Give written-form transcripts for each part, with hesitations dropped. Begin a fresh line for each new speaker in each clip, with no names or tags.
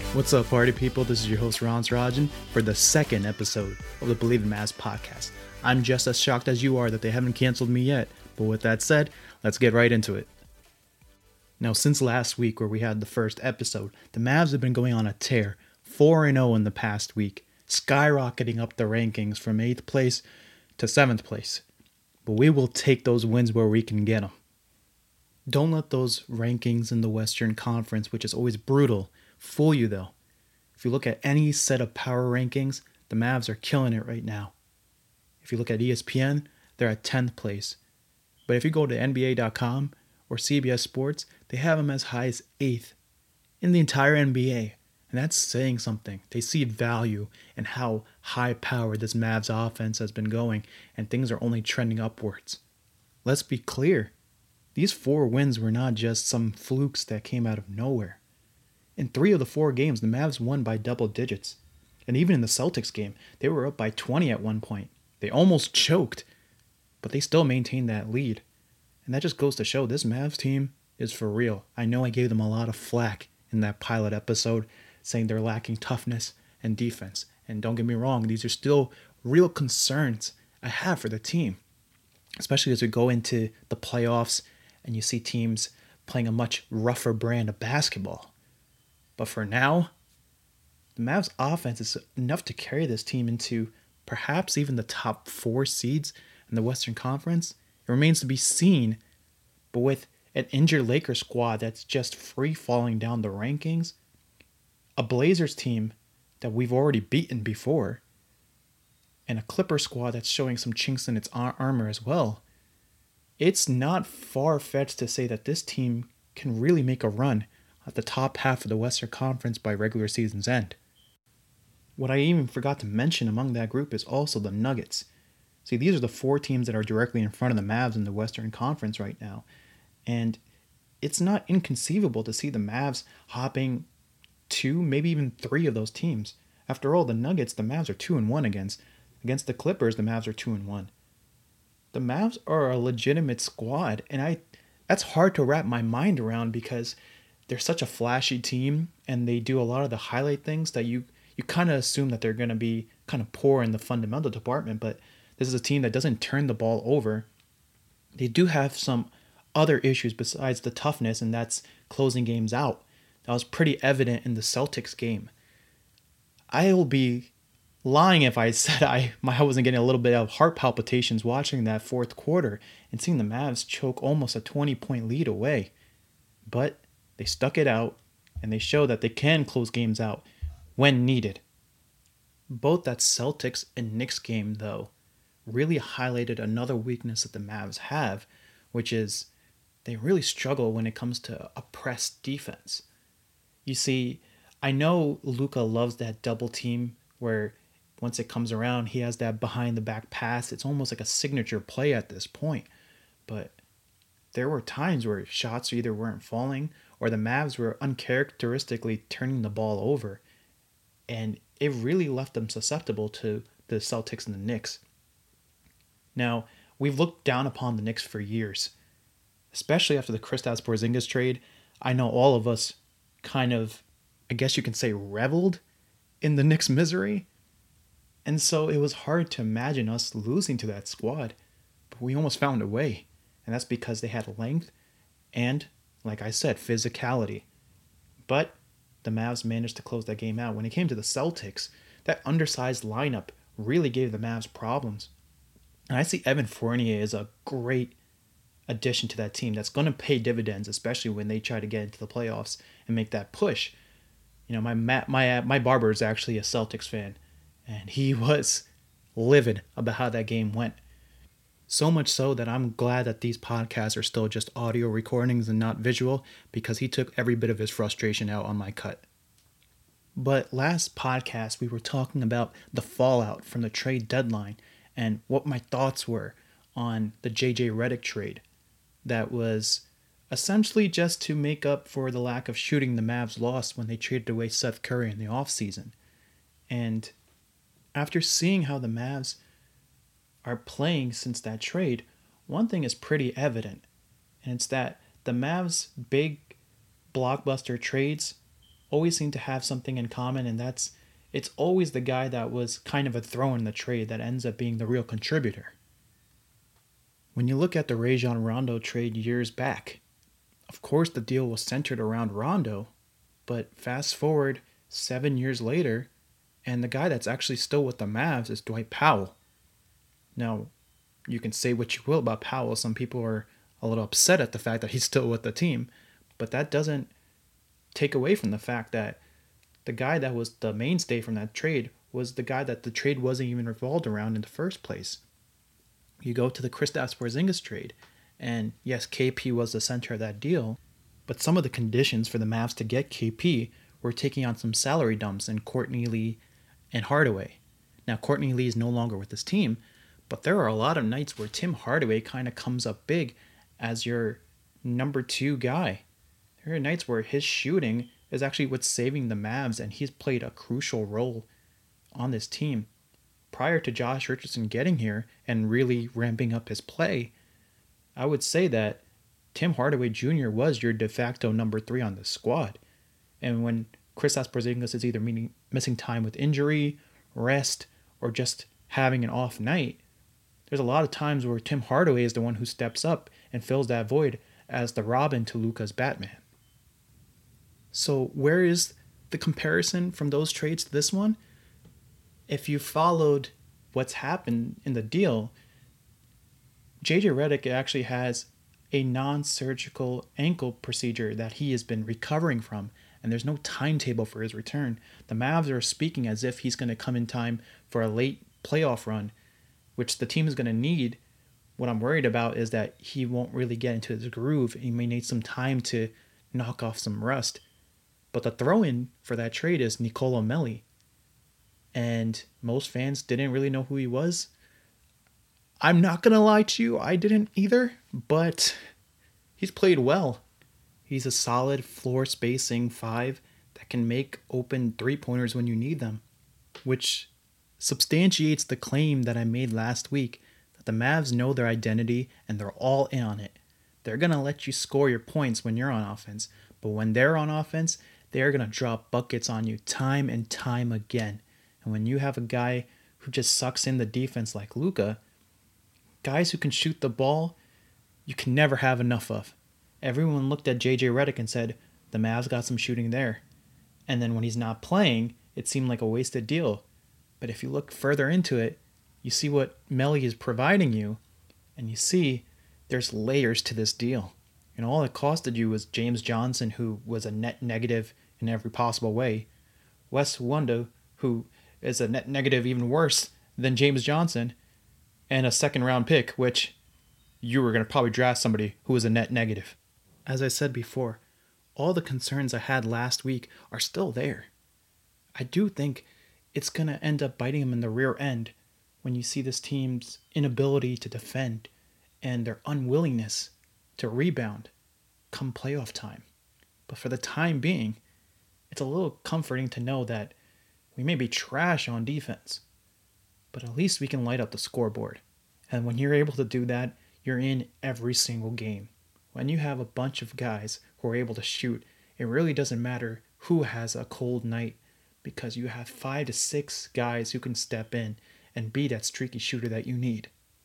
What's up, party people? This is your host, Ron Rajan, for the second episode of the Believe in Mavs podcast. I'm just as shocked as you are that they haven't canceled me yet, but with that said, let's get right into it. Now, since last week where we had the first episode, the Mavs have been going on a tear, 4-0 in the past week, skyrocketing up the rankings from 8th place to 7th place. But we will take those wins where we can get them. Don't let those rankings in the Western Conference, which is always brutal, fool you though. If you look at any set of power rankings, the Mavs are killing it right now. If you look at ESPN, they're at 10th place. But if you go to NBA.com or CBS Sports, they have them as high as 8th in the entire NBA. And that's saying something. They see value in how high powered this Mavs offense has been going, and things are only trending upwards. Let's be clear. These 4 wins were not just some flukes that came out of nowhere. In 3 of the 4 games, the Mavs won by double digits. And even in the Celtics game, they were up by 20 at one point. They almost choked, but they still maintained that lead. And that just goes to show this Mavs team is for real. I know I gave them a lot of flack in that pilot episode, saying they're lacking toughness and defense. And don't get me wrong, these are still real concerns I have for the team, especially as we go into the playoffs and you see teams playing a much rougher brand of basketball. But for now, the Mavs offense is enough to carry this team into perhaps even the top 4 seeds in the Western Conference. It remains to be seen, but with an injured Lakers squad that's just free falling down the rankings, a Blazers team that we've already beaten before, and a Clippers squad that's showing some chinks in its armor as well, it's not far-fetched to say that this team can really make a run at the top half of the Western Conference by regular season's end. What I even forgot to mention among that group is also the Nuggets. See, these are the 4 teams that are directly in front of the Mavs in the Western Conference right now. And it's not inconceivable to see the Mavs hopping 2, maybe even 3 of those teams. After all, the Nuggets, the Mavs are 2-1 against. Against the Clippers, the Mavs are 2-1. The Mavs are a legitimate squad, and that's hard to wrap my mind around because they're such a flashy team and they do a lot of the highlight things that you kind of assume that they're going to be kind of poor in the fundamental department, but this is a team that doesn't turn the ball over. They do have some other issues besides the toughness, and that's closing games out. That was pretty evident in the Celtics game. I will be lying if I said I wasn't getting a little bit of heart palpitations watching that fourth quarter and seeing the Mavs choke almost a 20-point lead away. But they stuck it out, and they show that they can close games out when needed. Both that Celtics and Knicks game, though, really highlighted another weakness that the Mavs have, which is they really struggle when it comes to a press defense. You see, I know Luka loves that double team where once it comes around, he has that behind-the-back pass. It's almost like a signature play at this point. But there were times where shots either weren't falling or the Mavs were uncharacteristically turning the ball over. And it really left them susceptible to the Celtics and the Knicks. Now, we've looked down upon the Knicks for years, especially after the Kristaps Porzingis trade. I know all of us kind of, I guess you can say, reveled in the Knicks' misery. And so it was hard to imagine us losing to that squad. But we almost found a way. And that's because they had length and, like I said, physicality. But the Mavs managed to close that game out. When it came to the Celtics, that undersized lineup really gave the Mavs problems. And I see Evan Fournier as a great addition to that team that's going to pay dividends, especially when they try to get into the playoffs and make that push. You know, my barber is actually a Celtics fan, and he was livid about how that game went. So much so that I'm glad that these podcasts are still just audio recordings and not visual, because he took every bit of his frustration out on my cut. But last podcast, we were talking about the fallout from the trade deadline and what my thoughts were on the JJ Redick trade. That was essentially just to make up for the lack of shooting the Mavs lost when they traded away Seth Curry in the offseason. And after seeing how the Mavs are playing since that trade, one thing is pretty evident, and it's that the Mavs' big blockbuster trades always seem to have something in common, and it's always the guy that was kind of a throw in the trade that ends up being the real contributor. When you look at the Rajon Rondo trade years back, of course the deal was centered around Rondo, but fast forward 7 years later, and the guy that's actually still with the Mavs is Dwight Powell. Now, you can say what you will about Powell. Some people are a little upset at the fact that he's still with the team, but that doesn't take away from the fact that the guy that was the mainstay from that trade was the guy that the trade wasn't even revolved around in the first place. You go to the Kristaps Porzingis trade, and yes, KP was the center of that deal, but some of the conditions for the Mavs to get KP were taking on some salary dumps in Courtney Lee and Hardaway. Now, Courtney Lee is no longer with this team, but there are a lot of nights where Tim Hardaway kind of comes up big as your number 2 guy. There are nights where his shooting is actually what's saving the Mavs, and he's played a crucial role on this team. Prior to Josh Richardson getting here and really ramping up his play, I would say that Tim Hardaway Jr. was your de facto number 3 on this squad. And when Kristaps Porzingis is either missing time with injury, rest, or just having an off night, there's a lot of times where Tim Hardaway is the one who steps up and fills that void as the Robin to Luka's Batman. So where is the comparison from those trades to this one? If you followed what's happened in the deal, JJ Redick actually has a non-surgical ankle procedure that he has been recovering from, and there's no timetable for his return. The Mavs are speaking as if he's going to come in time for a late playoff run, which the team is going to need. What I'm worried about is that he won't really get into his groove. He may need some time to knock off some rust. But the throw-in for that trade is Nicolo Melli. And most fans didn't really know who he was. I'm not going to lie to you, I didn't either, but he's played well. He's a solid floor spacing 5 that can make open 3-pointers when you need them, which substantiates the claim that I made last week that the Mavs know their identity and they're all in on it. They're going to let you score your points when you're on offense, but when they're on offense, they're going to drop buckets on you time and time again. And when you have a guy who just sucks in the defense like Luka, guys who can shoot the ball, you can never have enough of. Everyone looked at JJ Redick and said, the Mavs got some shooting there. And then when he's not playing, it seemed like a wasted deal. But if you look further into it, you see what Melli is providing you, and you see there's layers to this deal. And all it costed you was James Johnson, who was a net negative in every possible way. Wes Iwundu, who is a net negative even worse than James Johnson, and a second-round pick, which you were going to probably draft somebody who was a net negative. As I said before, all the concerns I had last week are still there. I do think it's going to end up biting them in the rear end when you see this team's inability to defend and their unwillingness to rebound come playoff time. But for the time being, it's a little comforting to know that we may be trash on defense, but at least we can light up the scoreboard. And when you're able to do that, you're in every single game. When you have a bunch of guys who are able to shoot, it really doesn't matter who has a cold night, because you have 5 to 6 guys who can step in and be that streaky shooter that you need.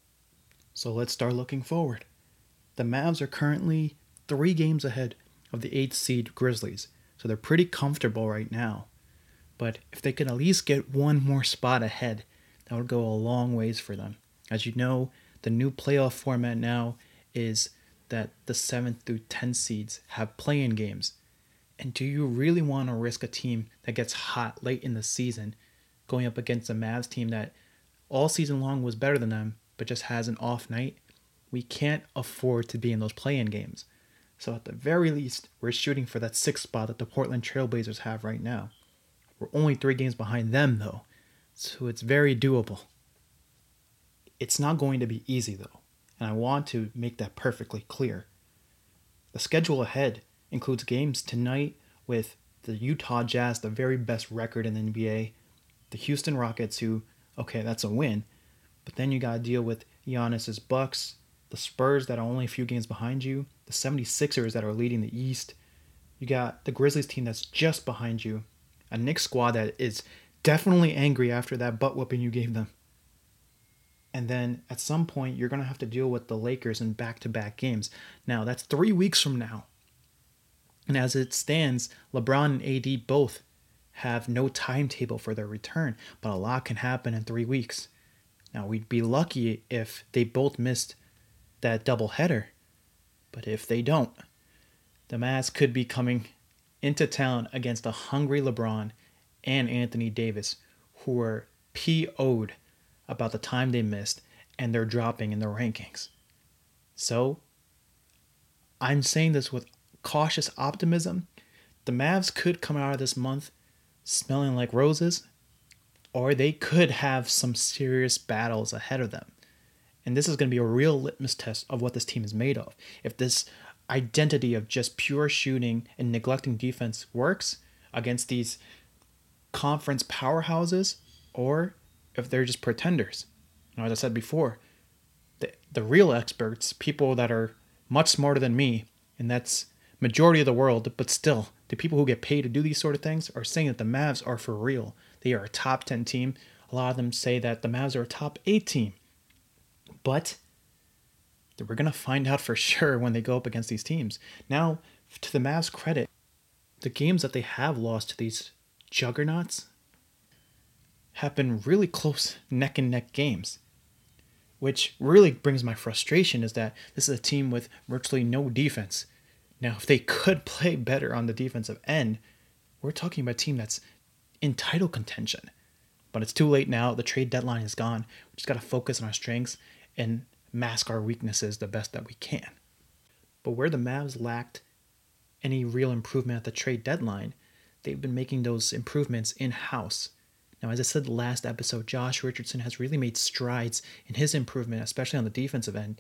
So let's start looking forward. The Mavs are currently 3 games ahead of the 8th seed Grizzlies, so they're pretty comfortable right now. But if they could at least get one more spot ahead, that would go a long ways for them. As you know, the new playoff format now is that the 7th through 10th seeds have play-in games. And do you really want to risk a team that gets hot late in the season going up against a Mavs team that all season long was better than them but just has an off night? We can't afford to be in those play-in games. So at the very least, we're shooting for that 6th spot that the Portland Trailblazers have right now. We're only 3 games behind them though, so it's very doable. It's not going to be easy though, and I want to make that perfectly clear. The schedule ahead includes games tonight with the Utah Jazz, the very best record in the NBA, the Houston Rockets, who, okay, that's a win, but then you got to deal with Giannis's Bucks, the Spurs that are only a few games behind you, the 76ers that are leading the East, You got the Grizzlies team that's just behind you, a Knicks squad that is definitely angry after that butt whooping you gave them. And then at some point, you're going to have to deal with the Lakers in back-to-back games. Now, that's 3 weeks from now. And as it stands, LeBron and AD both have no timetable for their return, but a lot can happen in 3 weeks. Now, we'd be lucky if they both missed that doubleheader. But if they don't, the Mavs could be coming into town against a hungry LeBron and Anthony Davis, who are PO'd about the time they missed, and they're dropping in the rankings. So, I'm saying this with cautious optimism. The Mavs could come out of this month smelling like roses, or they could have some serious battles ahead of them. And this is going to be a real litmus test of what this team is made of. If this identity of just pure shooting and neglecting defense works against these conference powerhouses, or if they're just pretenders. As I said before, the real experts, people that are much smarter than me, and that's majority of the world, but still, the people who get paid to do these sort of things are saying that the Mavs are for real. They are a top 10 team. A lot of them say that the Mavs are a top 8 team. But we're going to find out for sure when they go up against these teams. Now, to the Mavs' credit, the games that they have lost to these juggernauts have been really close neck and neck games, which really brings my frustration is that this is a team with virtually no defense. Now, if they could play better on the defensive end, we're talking about a team that's in title contention. But it's too late now. The trade deadline is gone. We just got to focus on our strengths and mask our weaknesses the best that we can. But where the Mavs lacked any real improvement at the trade deadline, they've been making those improvements in-house. Now, as I said last episode, Josh Richardson has really made strides in his improvement, especially on the defensive end.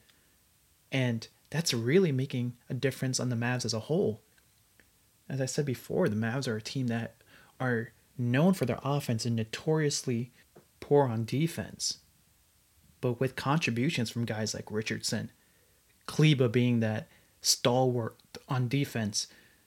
And that's really making a difference on the Mavs as a whole. As I said before, the Mavs are a team that are known for their offense and notoriously poor on defense. But with contributions from guys like Richardson, Kleber being that stalwart on defense,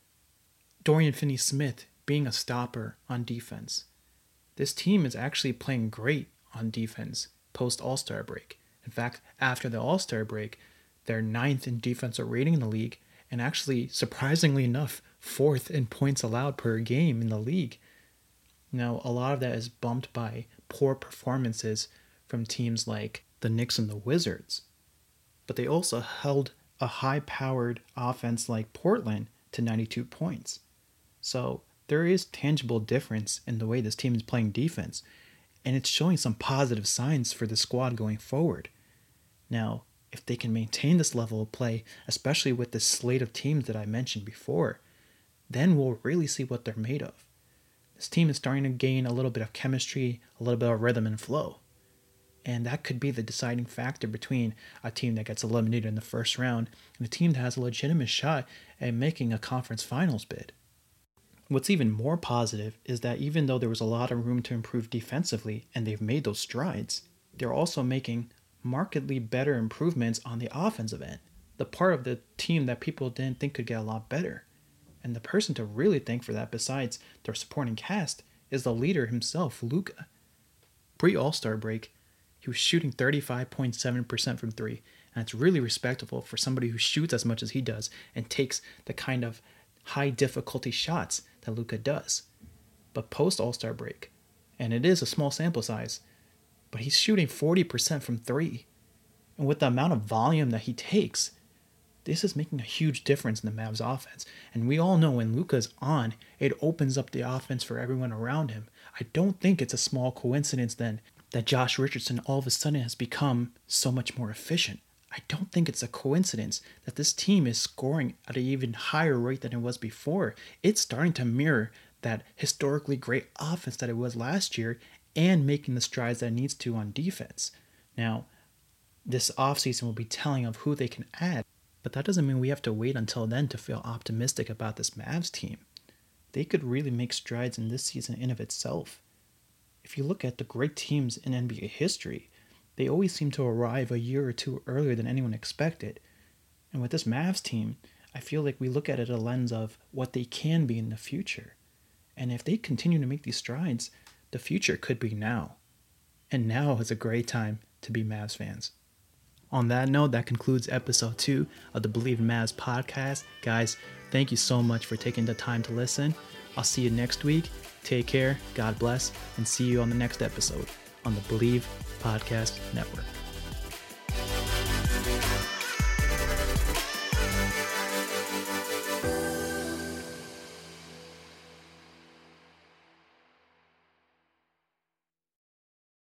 Dorian Finney-Smith being a stopper on defense, this team is actually playing great on defense post All-Star break. In fact, after the All-Star break, they're 9th in defensive rating in the league, and actually, surprisingly enough, 4th in points allowed per game in the league. Now, a lot of that is bumped by poor performances from teams like the Knicks and the Wizards. But they also held a high-powered offense like Portland to 92 points. So there is tangible difference in the way this team is playing defense, and it's showing some positive signs for the squad going forward. Now, if they can maintain this level of play, especially with the slate of teams that I mentioned before, then we'll really see what they're made of. This team is starting to gain a little bit of chemistry, a little bit of rhythm and flow. And that could be the deciding factor between a team that gets eliminated in the first round and a team that has a legitimate shot at making a conference finals bid. What's even more positive is that even though there was a lot of room to improve defensively and they've made those strides, they're also making markedly better improvements on the offensive end, the part of the team that people didn't think could get a lot better. And the person to really thank for that, besides their supporting cast, is the leader himself, Luka. Pre-All-Star break, he was shooting 35.7% from three, and it's really respectable for somebody who shoots as much as he does and takes the kind of high-difficulty shots that Luka does. But post-All-Star break, and it is a small sample size, but he's shooting 40% from three. And with the amount of volume that he takes, this is making a huge difference in the Mavs offense. And we all know when Luka's on, it opens up the offense for everyone around him. I don't think it's a small coincidence then that Josh Richardson all of a sudden has become so much more efficient. I don't think it's a coincidence that this team is scoring at an even higher rate than it was before. It's starting to mirror that historically great offense that it was last year and making the strides that it needs to on defense. Now, this offseason will be telling of who they can add, but that doesn't mean we have to wait until then to feel optimistic about this Mavs team. They could really make strides in this season in of itself. If you look at the great teams in NBA history, they always seem to arrive a year or two earlier than anyone expected. And with this Mavs team, I feel like we look at it a lens of what they can be in the future. And if they continue to make these strides, the future could be now. And now is a great time to be Mavs fans. On that note, that concludes episode 2 of the Believe in Mavs podcast. Guys, thank you so much for taking the time to listen. I'll see you next week. Take care, God bless, and see you on the next episode on the Believe Podcast Network.